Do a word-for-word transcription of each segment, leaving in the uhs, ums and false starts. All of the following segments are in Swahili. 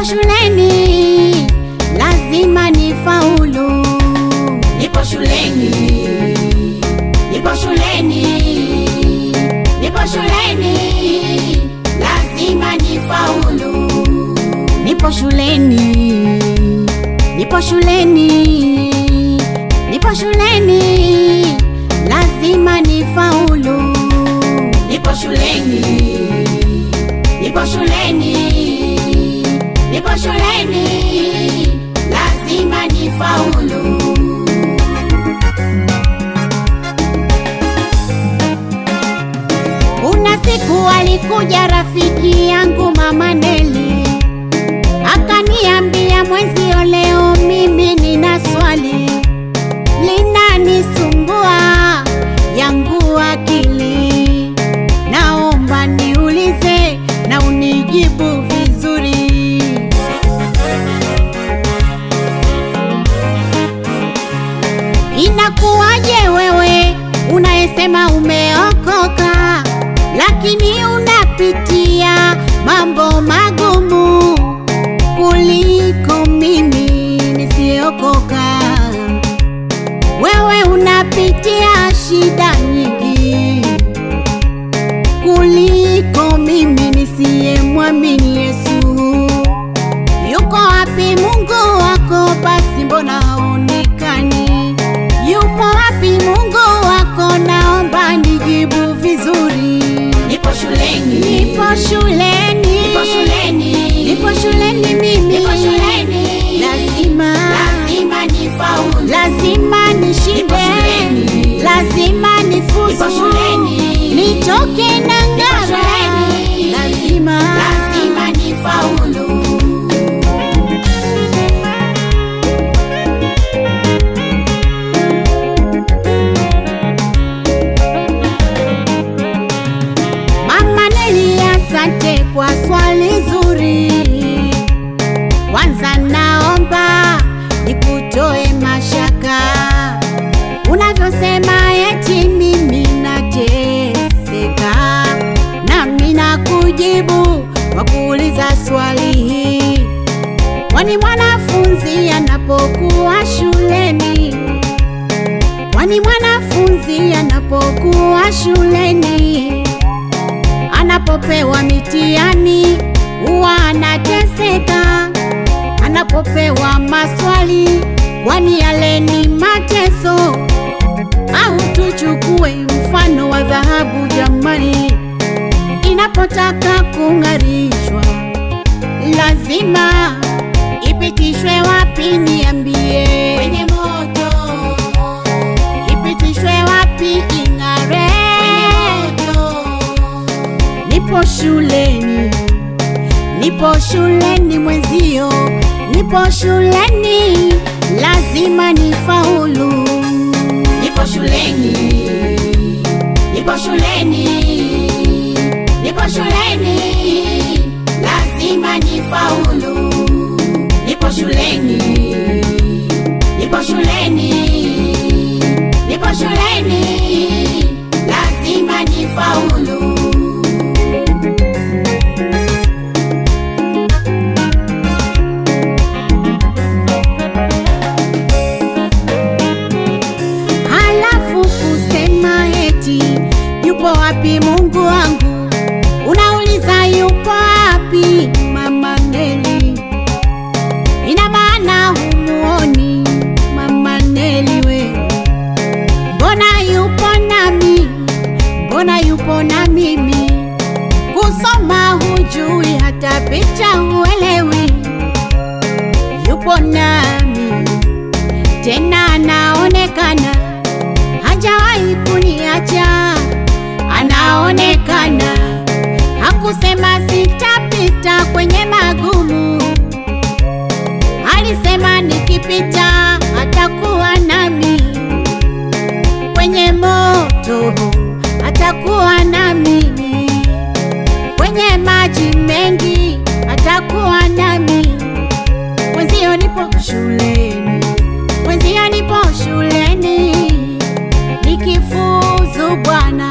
shuleni, lazima nifaulu. Nipo shuleni, nipo shuleni, nipo shuleni, lazima nifaulu. Nipo shuleni, nipo shuleni, nipo shuleni, lazima nifaulu. Nipo shuleni, nipo shuleni, nipo shuleni, lazima nifaulu. Kuna siku alikuja rafiki yangu Mama Neli, akaniambia, mwenzio leo mimi nina swali linanisumbua yangu akili, naomba niulize na unijibu vizuri. Inakuwaje wewe unayesema umeokoka, lakini unapitia mambo magumu kuliko mimi nisiokoka? Wewe unapitia shida nyingi kuliko mimi nisiyemwamini Yesu. Yuko wapi Mungu wako? Basi mbona haonekani? Yupo wapi Mungu wako? Naomba nijibu vizuri. Nipo shuleni, Nipo shuleni, nipo shuleni, nipo shuleni mimi, nipo shuleni, lazima lazima nifaulu. lazima Nipo nishinde, shuleni, lazima nifuzu, nipo shuleni, nitoke na ngara, shuleni, lazima lazima nifaulu. Mama Neli, asante kwa swali zuri. Kwanza naomba nikutoe mashaka unavyosema eti mimi nateseka, nami nakujibu kwa kuuliza swali hii. Kwani mwanafunzi anapokuwa shuleni, kwani mwanafunzi anapokuwa shuleni, anapopewa mitihani huwa anateseka? Anapopewa maswali, kwani yale ni mateso? Au tuchukue mfano wa dhahabu jamani, inapotaka kung'arishwa lazima ipitishwe wapi? Niambie. Kwenye moto, Ipitishwe wapi ing'are? kwenye moto, Nipo shuleni, nipo shuleni mwenzio, nipo shuleni, lazima nifaulu. nipo shuleni, nipo shuleni, nipo shuleni, lazima nifaulu. Nipo shuleni, nipo shuleni, nipo shuleni, lazima nifaulu. Halafu kusema eti yupo wapi Mungu wangu, unauliza yupo wapi Mama Neli? Ina maana humuoni Mama Neli we? Mbona yupo nami, mbona yupo na mimi? Kusoma hujui, hata picha huelewi. Yupo nami tena anaonekana, hajawahi kuniacha, anaonekana. Hakusema sitapita kwenye magumu, alisema nikipita atakuwa nami. Kwenye moto atakuwa nami, kwenye maji mengi atakuwa nami. Mwenzio nipo shuleni, mwenzio nipo shuleni, nikifuzu Bwana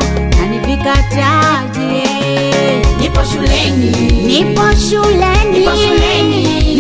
anivikataje. Nipo shuleni, Nipo shuleni, nipo shuleni,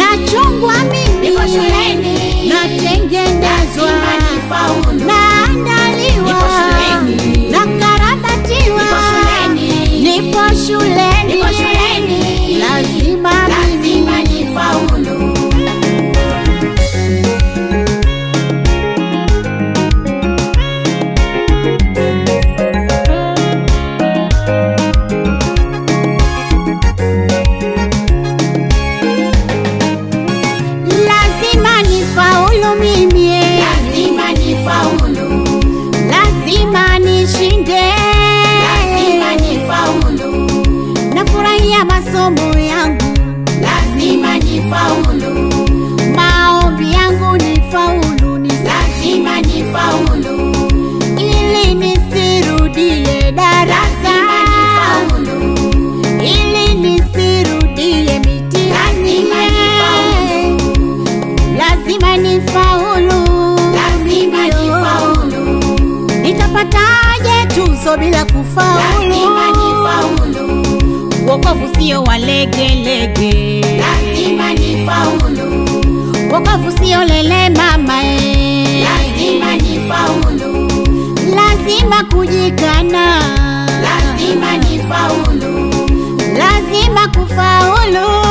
Nitapataje tuzo bila kufaulu? Lazima nifaulu. Wokovu sio walegelege, Lazima nifaulu. wokovu sio lele mama eh. Lazima nifaulu. Lazima kujikana, Lazima nifaulu. lazima kufaulu.